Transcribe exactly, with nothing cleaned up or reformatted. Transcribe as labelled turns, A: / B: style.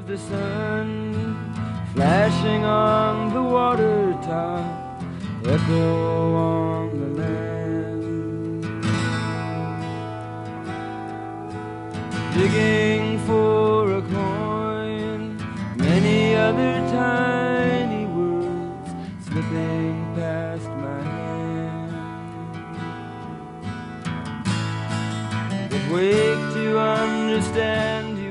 A: of the sun flashing on the water top, echo on the land. Digging for a coin, many other tiny words slipping past my hand. But wake to understand